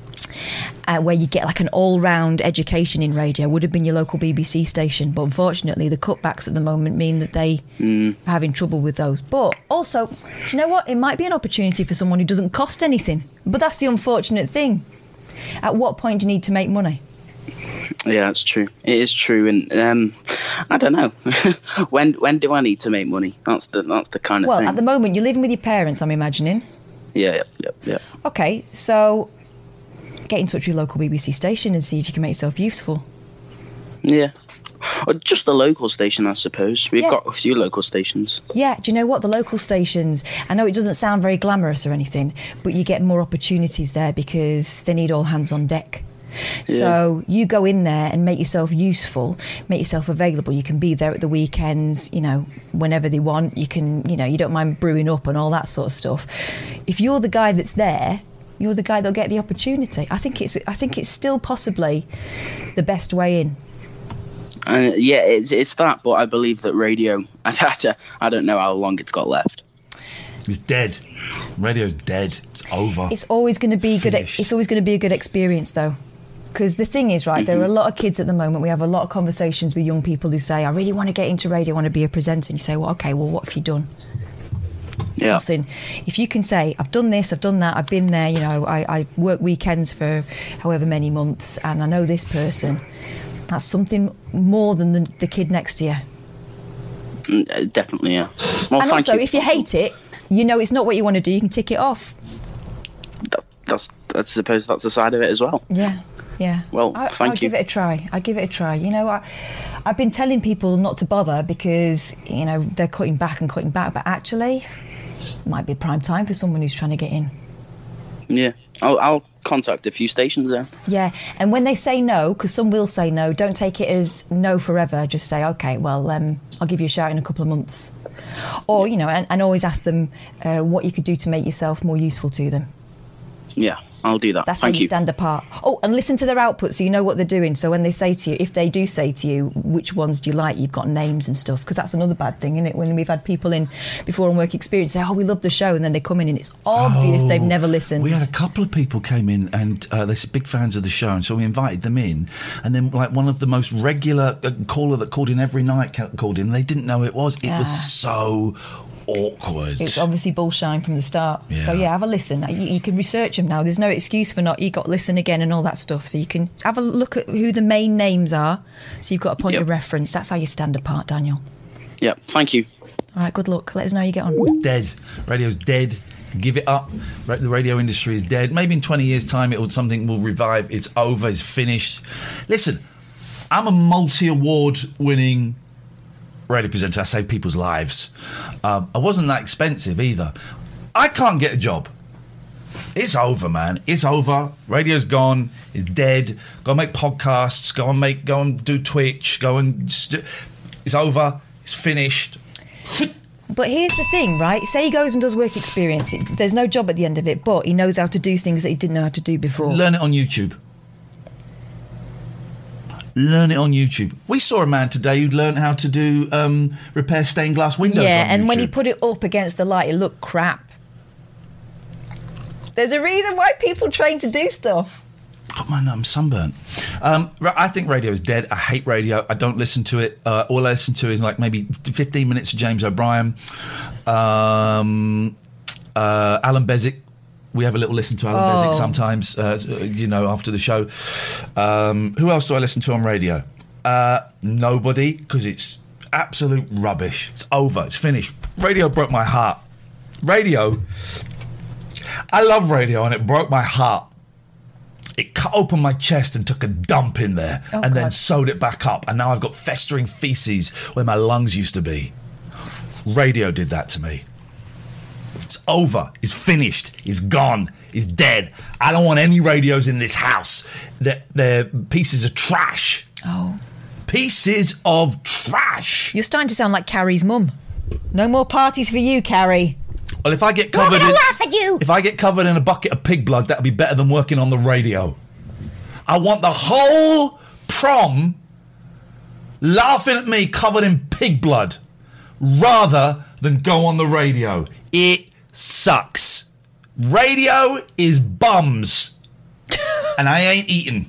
uh, where you get like an all-round education in radio, would have been your local B B C station. But unfortunately, the cutbacks at the moment mean that they mm. are having trouble with those. But also, do you know what? It might be an opportunity for someone who doesn't cost anything. But that's the unfortunate thing. At what point do you need to make money? Yeah, it's true. It is true, and um, I don't know. when when do I need to make money? That's the that's the kind of well, thing. Well, at the moment, you're living with your parents, I'm imagining. Yeah, yeah, yeah, yeah. Okay, so get in touch with your local B B C station and see if you can make yourself useful. Yeah. Or just a local station, I suppose. We've yeah. got a few local stations. Yeah, do you know what? The local stations, I know it doesn't sound very glamorous or anything, but you get more opportunities there because they need all hands on deck. Yeah. So you go in there and make yourself useful, make yourself available. You can be there at the weekends, you know, whenever they want. You can, you know, you don't mind brewing up and all that sort of stuff. If you're the guy that's there, you're the guy that'll get the opportunity. I think it's, I think it's still possibly the best way in. And yeah, it's it's that, but I believe that radio, I, I don't know how long it's got left. It's dead. Radio's dead. It's over. It's always going to be Finished. good. It's always going to be a good experience, though. Because the thing is, right, mm-hmm. there are a lot of kids at the moment. We have a lot of conversations with young people who say, I really want to get into radio, I want to be a presenter. And you say, well, OK, well, what have you done? Yeah. Nothing. If you can say, I've done this, I've done that, I've been there, you know, I, I work weekends for however many months and I know this person, that's something more than the, the kid next to you. Mm, definitely, yeah. Well, and thank also, you. if you hate it, you know it's not what you want to do, you can tick it off. That, that's, I suppose that's the side of it as well. Yeah. Yeah. Well, I, thank I'll you. give it a try. I'll give it a try. You know, I, I've been telling people not to bother because, you know, they're cutting back and cutting back, but actually, it might be prime time for someone who's trying to get in. Yeah. I'll, I'll contact a few stations then. Yeah. And when they say no, because some will say no, don't take it as no forever. Just say, OK, well, um, I'll give you a shout in a couple of months. Or, you know, and, and always ask them uh, what you could do to make yourself more useful to them. Yeah, I'll do that. That's Thank how you, you. stand apart. Oh, and listen to their output so you know what they're doing. So when they say to you, if they do say to you, which ones do you like, you've got names and stuff, because that's another bad thing, isn't it? When we've had people in before on Work Experience say, oh, we love the show, and then they come in and it's obvious Oh, they've never listened. We had a couple of people came in and uh, they're big fans of the show, and so we invited them in, and then like one of the most regular uh, caller that called in every night ca- called in, and they didn't know who it was. It Ah. was so awkward. It's obviously bullshine from the start. Yeah. So yeah, have a listen. You, you can research them now. There's no excuse for not. You got to listen again and all that stuff. So you can have a look at who the main names are. So you've got a point Yep. of reference. That's how you stand apart, Daniel. Yeah, thank you. All right, good luck. Let us know how you get on. Dead. Radio's dead. Give it up. Ra- The radio industry is dead. Maybe in twenty years' time, it will something will revive. It's over. It's finished. Listen, I'm a multi-award winning radio presenter. I save people's lives. Um, I wasn't that expensive either. I can't get a job. It's over, man. It's over. Radio's gone. It's dead. Go and make podcasts. Go and make. Go and do Twitch. Go and. St- it's over. It's finished. But here's the thing, right? Say he goes and does Work Experience. It- There's no job at the end of it, but he knows how to do things that he didn't know how to do before. Learn it on YouTube. Learn it on YouTube. We saw a man today who'd learned how to do um, repair stained glass windows. yeah, on and when he YouTube. put it up against the light, it looked crap. There's a reason why people train to do stuff. Oh man, I'm sunburnt. Um, ra- I think radio is dead. I hate radio. I don't listen to it. Uh, all I listen to is like maybe fifteen minutes of James O'Brien, um, uh, Alan Bezic. We have a little listen to Alan Oh. Bezic sometimes, uh, you know, after the show. Um, who else do I listen to on radio? Uh, nobody, because it's absolute rubbish. It's over. It's finished. Radio broke my heart. Radio. I love radio, and it broke my heart. It cut open my chest and took a dump in there, Oh, and then God. sewed it back up, and now I've got festering feces where my lungs used to be. Radio did that to me. It's over. It's finished. It's gone. It's dead. I don't want any radios in this house. They're, they're pieces of trash. Oh. Pieces of trash. You're starting to sound like Carrie's mum. No more parties for you, Carrie. Well, if I get We're covered gonna in, laugh at you. if I get covered in a bucket of pig blood, that'll be better than working on the radio. I want the whole prom laughing at me covered in pig blood rather than go on the radio. It sucks. Radio is bums. And I ain't eating.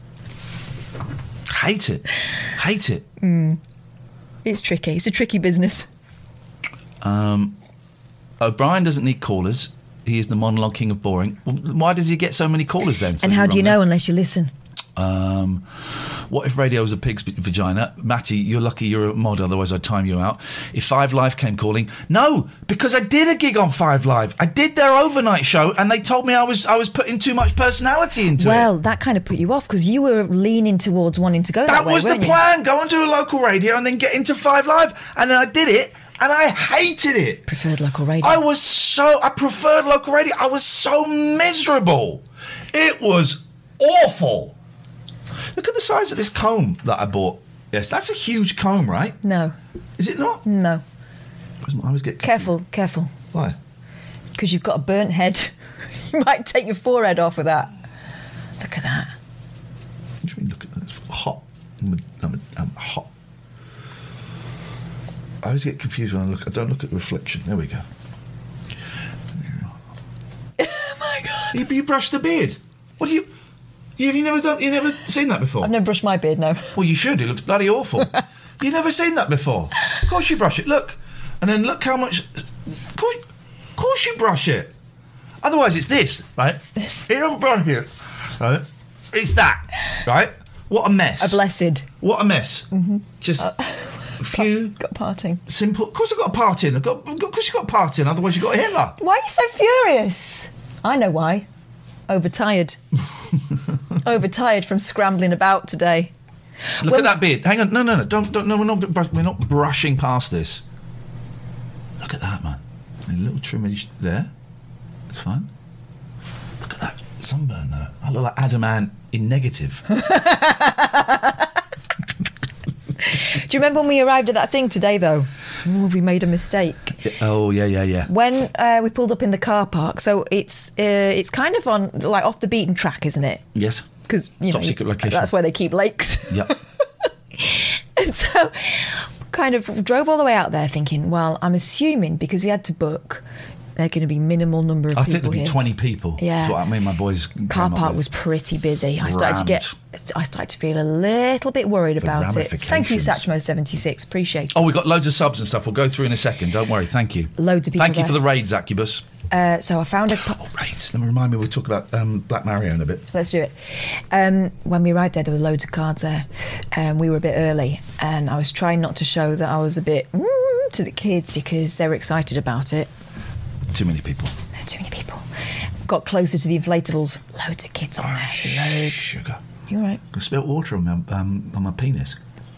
Hate it. Hate it. Mm. It's tricky. It's a tricky business. Um, O'Brien doesn't need callers. He is the monologue king of boring. Well, why does he get so many callers then? And how do you know unless you listen? Um, what if radio was a pig's vagina? Matty, you're lucky you're a mod, otherwise I'd time you out. If Five Live came calling, no, because I did a gig on Five Live. I did their overnight show, and they told me I was I was putting too much personality into well, it. that kind of put you off because you were leaning towards wanting to go that, That way, was the weren't you? plan. Go and do a local radio, and then get into Five Live, and then I did it, and I hated it. Preferred local radio. I was so I preferred local radio. I was so miserable. It was awful. Look at the size of this comb that I bought. Yes, that's a huge comb, right? No. Is it not? No. I always get Careful, careful. Why? Because you've got a burnt head. You might take your forehead off with that. Look at that. What do you mean? Look at that. It's hot. I'm, I'm, I'm hot. I always get confused when I look. I don't look at the reflection. There we go. Oh my God! You, you brushed the beard. What do you? You have you never done? You never seen that before? I've never brushed my beard. No. Well, you should. It looks bloody awful. You've never seen that before. Of course you brush it. Look, and then look how much. Of course, of course you brush it. Otherwise, it's this, right? You don't brush it, right? It's that, right? What a mess. A blessed. What a mess. Mm-hmm. Just a few. Got parting. Simple. Of course, I've got a part in. I've got. Of course, you've got a part in. Otherwise, you've got a Hitler. Why are you so furious? I know why. Overtired. Overtired from scrambling about today. Look When- at that beard. Hang on. No, no, no. Don't. don't no, we're not. Brush, we're not brushing past this. Look at that, man. A little trimmage there. That's fine. Look at that sunburn, though. I look like Adam Ant in negative. Do you remember when we arrived at that thing today, though? Oh, have we made a mistake? Oh, yeah, yeah, yeah. When uh, we pulled up in the car park, so it's uh, it's kind of on, like, off the beaten track, isn't it? Yes. Because, you Top know, secret location. That's where they keep lakes. Yep. And so kind of drove all the way out there thinking, well, I'm assuming because we had to book, there are going to be minimal number of I people think there'd be here. twenty people. Yeah. That's what I mean, my boys. Car came up park with. was pretty busy. I started to Rammed. get, I started to feel a little bit worried The about it. Thank you, ramifications. Satchmo seventy-six. Appreciate it. Oh, we've got loads of subs and stuff. We'll go through in a second. Don't worry. Thank you. Loads of people Thank you there. for the raid, Zacubus. Uh, so I found a. Oh, raids. Let me remind me. We'll talk about um, Black Mario in a bit. Let's do it. Um, when we arrived there, there were loads of cards there. Um, we were a bit early, and I was trying not to show that I was a bit mm, to the kids because they were excited about it. Too many people. Too many people. Got closer to the inflatables. Loads of kids on oh, there. Loads. Sugar. You all right? I spilled water on my, um, on my penis.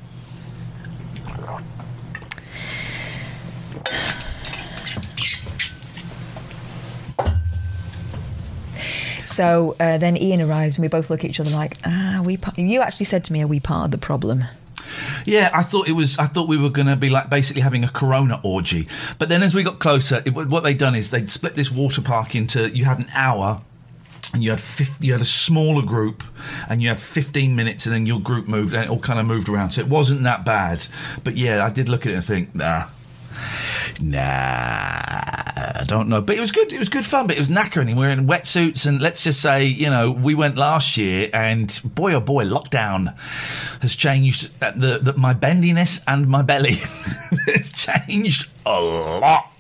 So uh, then Ian arrives and we both look at each other like, ah, are we pa-? You actually said to me, are we part of the problem? Yeah, I thought it was. I thought we were going to be like basically having a Corona orgy. But then as we got closer, it, what they'd done is they'd split this water park into. You had an hour, and you had fifty, you had a smaller group, and you had fifteen minutes, and then your group moved, and it all kind of moved around. So it wasn't that bad. But yeah, I did look at it and think, nah. Nah, I don't know. But it was good. It was good fun, but it was knackering. We were in wetsuits, and let's just say, you know, we went last year, and boy, oh boy, lockdown has changed the, the, my bendiness and my belly. It's changed a lot.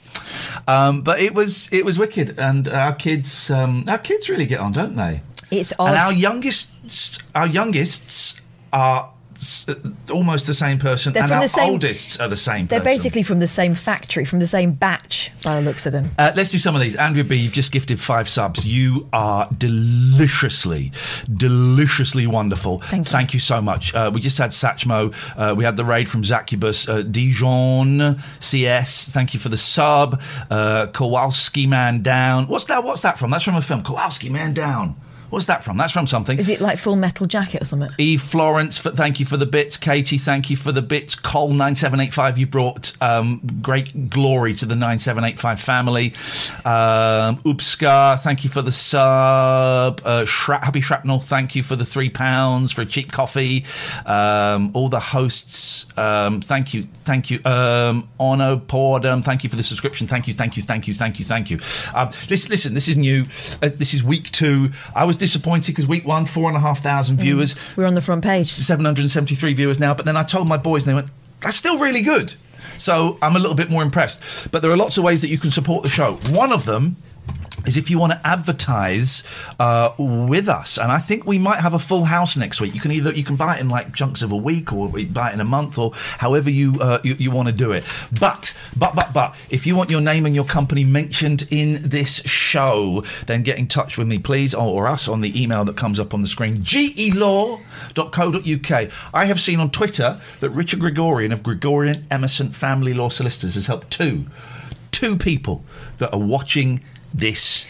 Um, but it was it was wicked, and our kids um, our kids really get on, don't they? It's odd. And our youngest our youngest are almost the same person, They're and from our the same- oldest are the same They're person. basically from the same factory, from the same batch, by the looks of them. Uh, let's do some of these. Andrea B, you've just gifted five subs. You are deliciously, deliciously wonderful. Thank you. Thank you so much. Uh, we just had Satchmo. Uh, we had the raid from Zacubus. Uh, Dijon C S, thank you for the sub. Uh, Kowalski Man Down. What's that? What's that from? That's from a film. Kowalski Man Down. What's that from? That's from something. Is it like Full Metal Jacket or something? Eve Florence, for, thank you for the bits. Katie, thank you for the bits. Cole nine seven eight five, you brought um, great glory to the nine seven eight five family. Um, Upskar, thank you for the sub. Uh, Shra- Happy Shrapnel, thank you for the three pounds for a cheap coffee. Um, all the hosts, um, thank you, thank you. Um, Ono Pordum, thank you for the subscription. Thank you, thank you, thank you, thank you, thank you. Um, listen, listen, this is new. Uh, this is week two. I was disappointed because week one, four and a half thousand viewers. Mm. We're on the front page. seven hundred seventy-three viewers now. But then I told my boys and they went, that's still really good. So I'm a little bit more impressed. But there are lots of ways that you can support the show. One of them is if you want to advertise uh, with us, and I think we might have a full house next week. You can either you can buy it in like chunks of a week, or buy it in a month, or however you uh, you, you want to do it. But but but but if you want your name and your company mentioned in this show, then get in touch with me, please, or, or us on the email that comes up on the screen, g e law dot co dot u k. I have seen on Twitter that Richard Gregorian of Gregorian Emerson Family Law Solicitors has helped two two people that are watching this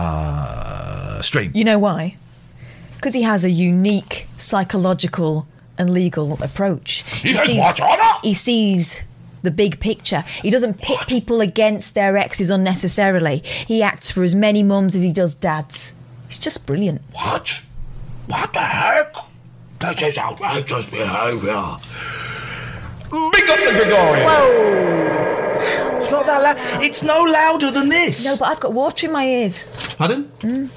uh, stream. You know why? Because he has a unique psychological and legal approach. He has what, Honor? He sees the big picture. He doesn't pit people against their exes unnecessarily. He acts for as many mums as he does dads. He's just brilliant. What? What the heck? This is outrageous behaviour. Big up the Gregorian. Whoa. It's not that loud. It's no louder than this. No, but I've got water in my ears. Pardon? Mm.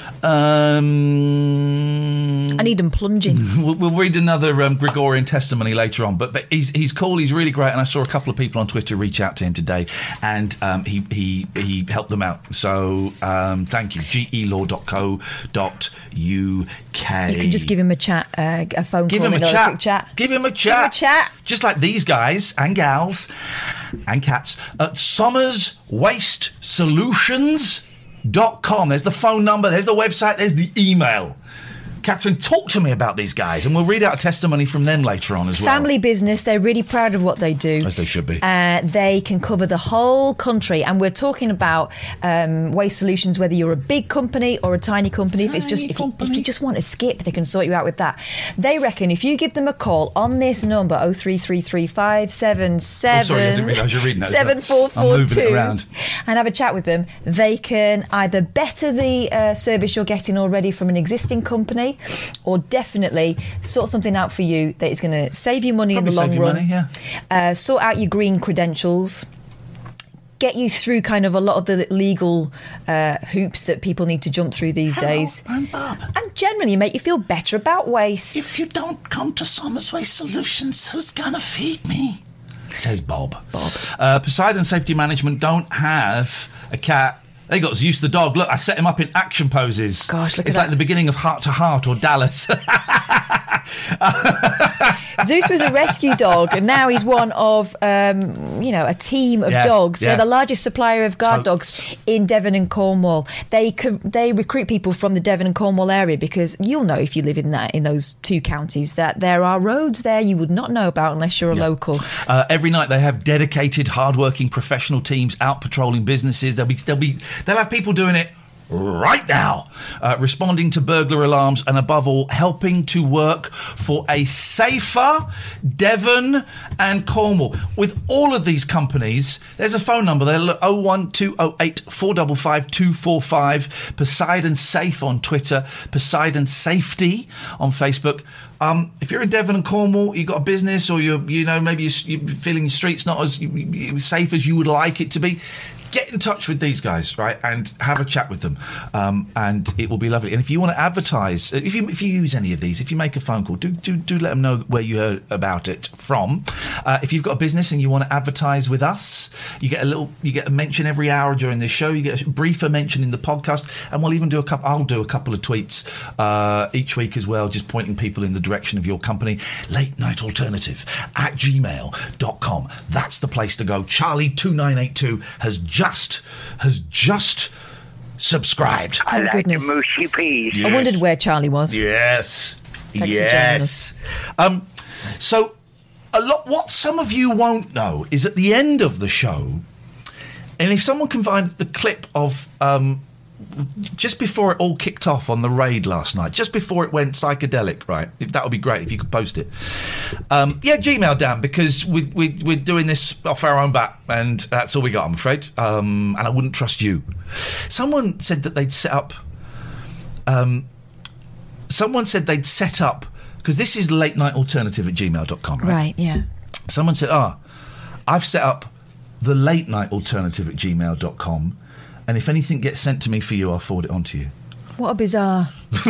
Um, I need them plunging. We'll, we'll read another um, Gregorian testimony later on, but but he's he's cool. He's really great, and I saw a couple of people on Twitter reach out to him today, and um, he he he helped them out. So um, thank you. g e law dot co dot u k. You can just give him a chat, uh, a phone Give call, him a and chat. quick chat. Give him a chat. Give him a chat. Just like these guys and gals and cats at Somers Waste Solutions dot com. There's the phone number, there's the website, there's the email. Catherine, talk to me about these guys, and we'll read out a testimony from them later on as well. Family business, they're really proud of what they do. As they should be. Uh, they can cover the whole country, and we're talking about um, waste solutions, whether you're a big company or a tiny company. Tiny if it's just if you, if you just want to skip, they can sort you out with that. They reckon if you give them a call on this number, oh three three three five seven seven Oh, sorry, I didn't realise you were reading that. seven four four two, I'm moving it around. And have a chat with them, they can either better the uh, service you're getting already from an existing company, or definitely sort something out for you that is going to save you money Probably in the long save you run. money, yeah. Uh, sort out your green credentials, get you through kind of a lot of the legal uh, hoops that people need to jump through these Hello, days. I'm Bob. And generally make you feel better about waste. If you don't come to Somers Waste Solutions, who's gonna feed me? Says Bob. Bob. Uh, Poseidon Safety Management don't have a cat. They got Zeus the dog. Look, I set him up in action poses. Gosh, look it's at like that. the beginning of Heart to Heart or Dallas. Zeus was a rescue dog, and now he's one of, um, you know, a team of Yeah, dogs. yeah. They're the largest supplier of guard Totes. dogs in Devon and Cornwall. They co- they recruit people from the Devon and Cornwall area, because you'll know if you live in that in those two counties that there are roads there you would not know about unless you're a local. Uh, every night they have dedicated, hard-working professional teams out patrolling businesses. They'll be, they'll be, they'll have people doing it right now, uh, responding to burglar alarms, and above all, helping to work for a safer Devon and Cornwall. With all of these companies, there's a phone number there, oh one two oh eight four five five two four five, Poseidon Safe on Twitter, Poseidon Safety on Facebook. Um, if you're in Devon and Cornwall, you've got a business, or you're, you know, maybe you're, you're feeling the streets not as safe as you would like it to be, get in touch with these guys, right, and have a chat with them, um, and it will be lovely. And if you want to advertise, if you if you use any of these, if you make a phone call, do do do let them know where you heard about it from. Uh, if you've got a business and you want to advertise with us, you get a little, you get a mention every hour during this show. You get a briefer mention in the podcast, and we'll even do a couple. I'll do a couple of tweets uh, each week as well, just pointing people in the direction of your company. Late Night Alternative at gmail dot com. That's the place to go. Charlie two nine eight two has just has just subscribed. I like goodness. mushy peas. Yes. I wondered where Charlie was. Yes. Thanks yes. Um, so, a lot. What some of you won't know is at the end of the show, and if someone can find the clip of um, just before it all kicked off on the raid last night, just before it went psychedelic, right? That would be great if you could post it. Um, yeah, Gmail, Dan, because we, we, we're doing this off our own bat, and that's all we got, I'm afraid. Um, and I wouldn't trust you. Someone said that they'd set up... Um, someone said they'd set up... Because this is late night alternative at gmail dot com, right? Right, yeah. Someone said, ah, I've set up the late night alternative at gmail dot com, and if anything gets sent to me for you, I'll forward it on to you. What a bizarre...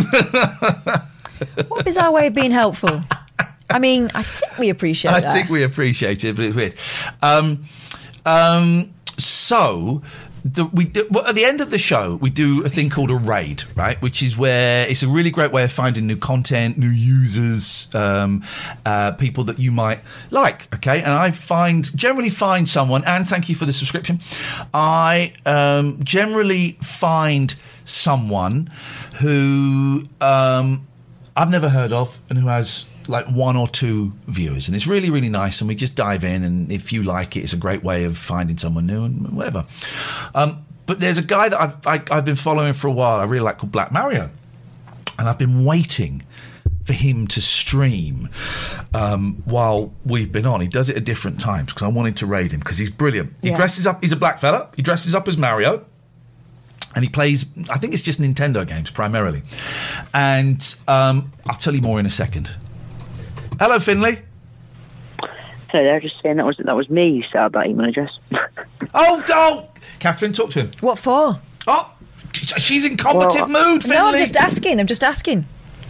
what a bizarre way of being helpful. I mean, I think we appreciate I that. think we appreciate it, but it's weird. Um, um, so... The, we do, well, at the end of the show, we do a thing called a raid, right? Which is where it's a really great way of finding new content, new users, um, uh, people that you might like. Okay, and I find generally find someone, and thank you for the subscription. I um, generally find someone who um, I've never heard of and who has like one or two viewers, and it's really, really nice, and we just dive in, and if you like it, it's a great way of finding someone new and whatever. Um, but there's a guy that I've, I, I've been following for a while, I really like, called Black Mario, and I've been waiting for him to stream um, while we've been on. He does it at different times because I wanted to raid him because he's brilliant. He Yeah. dresses up, he's a black fella, he dresses up as Mario, and he plays, I think it's just Nintendo games primarily. And um, I'll tell you more in a second. Hello, Finley. So they're just saying that was that was me who set up that email address. Oh, oh, Catherine, talk to him. What for? Oh, she's in combative Well, mood, Finley. No, I'm just asking. I'm just asking.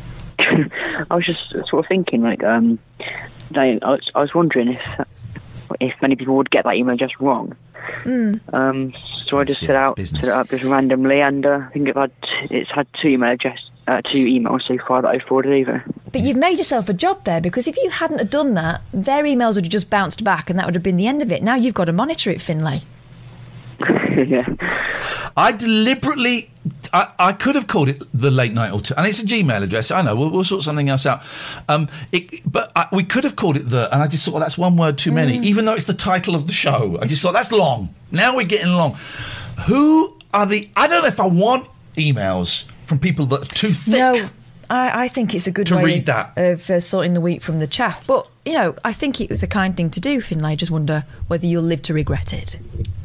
I was just sort of thinking, like, um, I, I was I was wondering if if many people would get that email address wrong. Mm. Um, so I just set out set it up just randomly, and uh, I think it had it's had two email address, uh, two emails so far that I forwarded over. But you've made yourself a job there, because if you hadn't have done that, their emails would have just bounced back, and that would have been the end of it. Now you've got to monitor it, Finlay. yeah. I deliberately, I, I could have called it the late night alternative, and it's a Gmail address. I know we'll, we'll sort something else out. Um, it, but I, we could have called it the, and I just thought well, that's one word too many. Mm. Even though it's the title of the show, I just thought that's long. Now we're getting long. Who are the? I don't know if I want emails from people that are too thick. No, I, I think it's a good to way read that. of uh, sorting the wheat from the chaff. But you know, I think it was a kind thing to do, Finlay. I just wonder whether you'll live to regret it.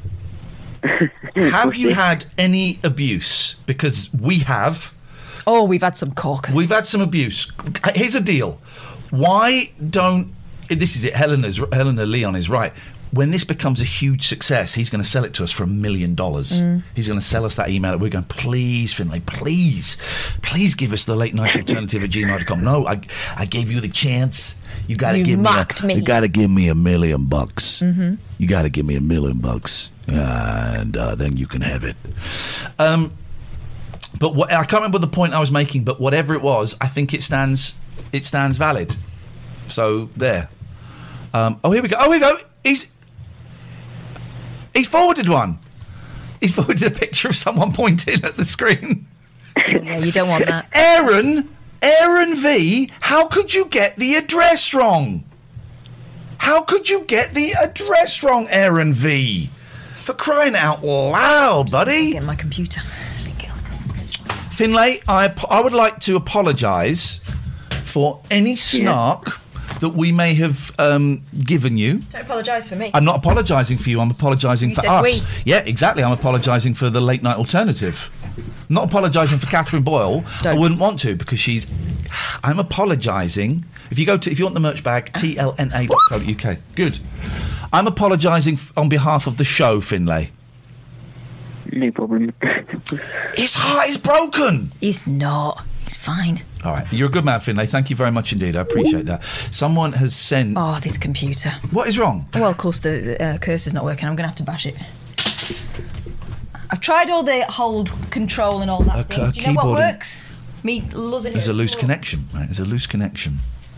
Have you had any abuse? Because we have. Oh, we've had some corkers. We've had some abuse. Here's a deal. Why don't... This is it. Helena's, Helena Leon is right. When this becomes a huge success, he's going to sell it to us for a million dollars. Mm. He's going to sell us that email. We're going, please, Finlay, please, please give us the late night alternative at gmail dot com. No, I, I gave you the chance. You got to You give mocked me. A, me. You got to give me a million bucks. Mm-hmm. You got to give me a million bucks, uh, and uh, then you can have it. Um, but what, I can't remember the point I was making. But whatever it was, I think it stands. It stands valid. So there. Um, oh, here we go. Oh, here we go. He's he's forwarded one. He's forwarded a picture of someone pointing at the screen. Yeah, you don't want that. Aaron, Aaron V, how could you get the address wrong? How could you get the address wrong, Aaron V? For crying out loud, buddy. Get my computer. Finlay, I, I would like to apologise for any snark yeah. that we may have um, given you. Don't apologise for me. I'm not apologising for you, I'm apologising You for said us. we. Yeah, exactly, I'm apologising for the late night alternative. I'm not apologising for Catherine Boyle. Don't. I wouldn't want to because she's... I'm apologising. If you go to, if you want the merch bag, T L N A dot co dot U K. Good. I'm apologising f- on behalf of the show, Finlay. No problem. His heart is broken. He's not. He's fine. All right. You're a good man, Finlay. Thank you very much indeed. I appreciate that. Someone has sent... Oh, this computer. What is wrong? Well, of course, the uh, cursor's not working. I'm going to have to bash it. I've tried all the hold, control and all that A- thing. a Do you know what keyboard and- works? Me losing There's it. a loose connection, right? There's a loose connection.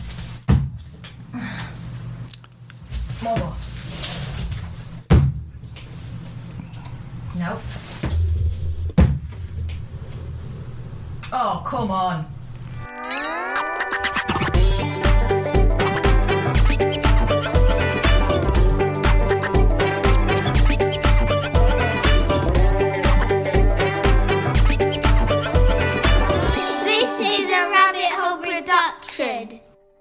More. No. Oh, come on. This is a Rabbit Hole production.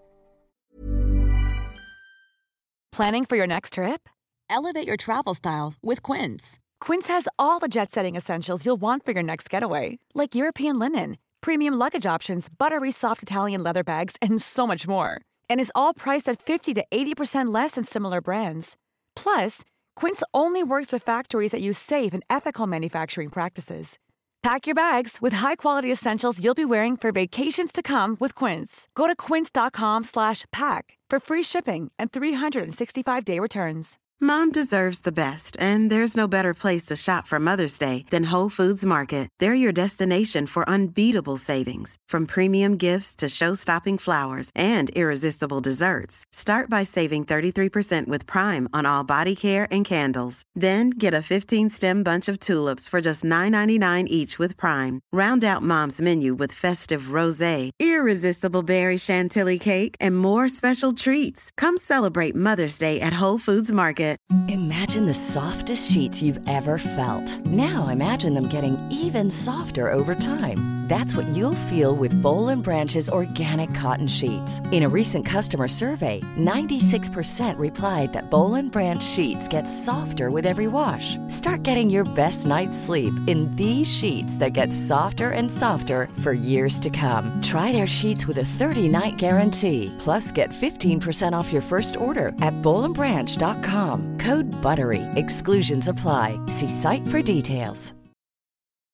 Planning for your next trip? Elevate your travel style with Quince. Quince has all the jet-setting essentials you'll want for your next getaway, like European linen, premium luggage options, buttery soft Italian leather bags, and so much more. And is all priced at fifty to eighty percent less than similar brands. Plus, Quince only works with factories that use safe and ethical manufacturing practices. Pack your bags with high-quality essentials you'll be wearing for vacations to come with Quince. Go to quince.com slash pack for free shipping and three sixty-five day returns. Mom deserves the best, and there's no better place to shop for Mother's Day than Whole Foods Market. They're your destination for unbeatable savings, from premium gifts to show-stopping flowers and irresistible desserts. Start by saving thirty-three percent with Prime on all body care and candles. Then get a fifteen-stem bunch of tulips for just nine ninety-nine each with Prime. Round out Mom's menu with festive rosé, irresistible berry chantilly cake, and more special treats. Come celebrate Mother's Day at Whole Foods Market. Imagine the softest sheets you've ever felt. Now imagine them getting even softer over time. That's what you'll feel with Boll and Branch's organic cotton sheets. In a recent customer survey, ninety-six percent replied that Boll and Branch sheets get softer with every wash. Start getting your best night's sleep in these sheets that get softer and softer for years to come. Try their sheets with a thirty-night guarantee. Plus, get fifteen percent off your first order at boll and branch dot com. Code BUTTERY. Exclusions apply. See site for details.